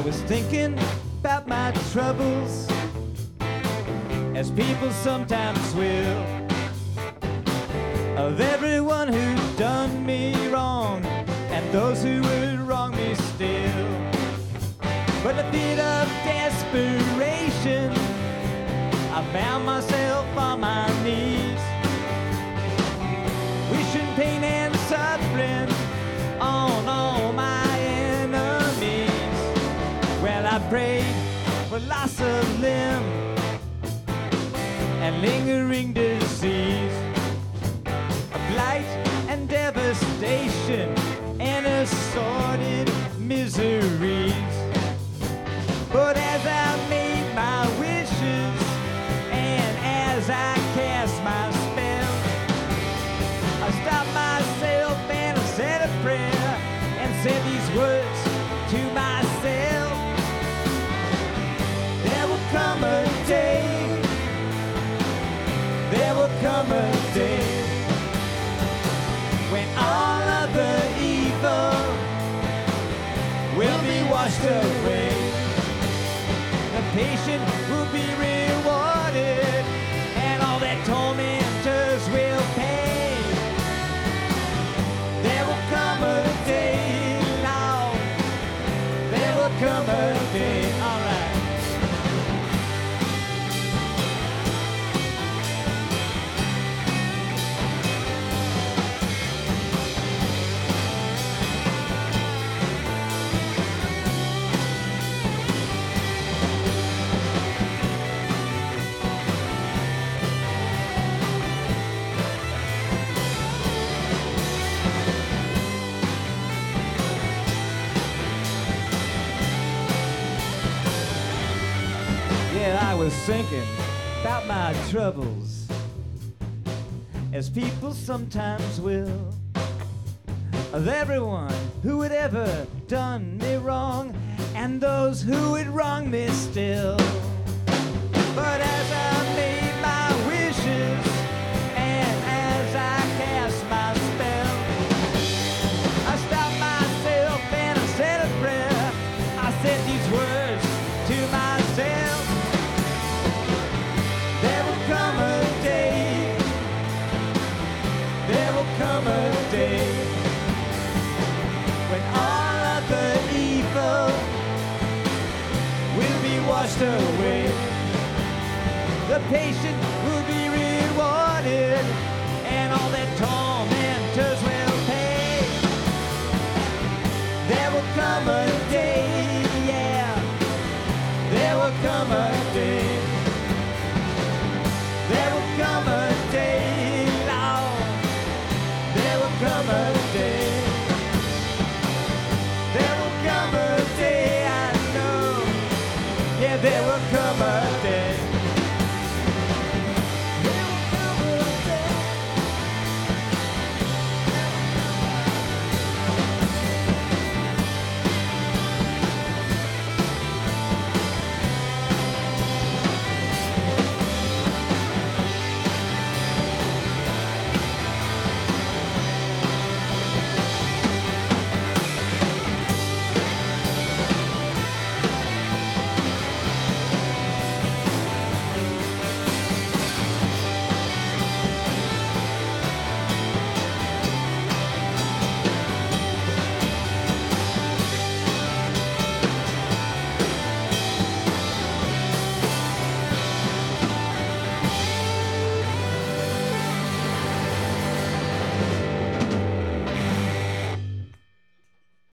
was thinking about my troubles, as people sometimes will, of everyone who'd done me wrong and those who would wrong me still. But a bit of desperation, I found myself on my knees, wishing pain and suffering on all my enemies. Well, I prayed for loss of limb and lingering disease, a blight and devastation and assorted miseries. But as I made my wishes and as I cast my spell, I stopped myself and I said a prayer and said these words to myself. There will come a day, there will come a day when all of the evil will be washed away. The patient will be rewarded and all their tormentors will pay. There will come a day, Lord, there will come a day. All right. I was thinking about my troubles, as people sometimes will, of everyone who had ever done me wrong and those who would wrong me still. But as I made my wishes and as I cast my spell, I stopped myself and I said a prayer. I said these words to myself. Come a day, there will come a day when all of the evil will be washed away. The patient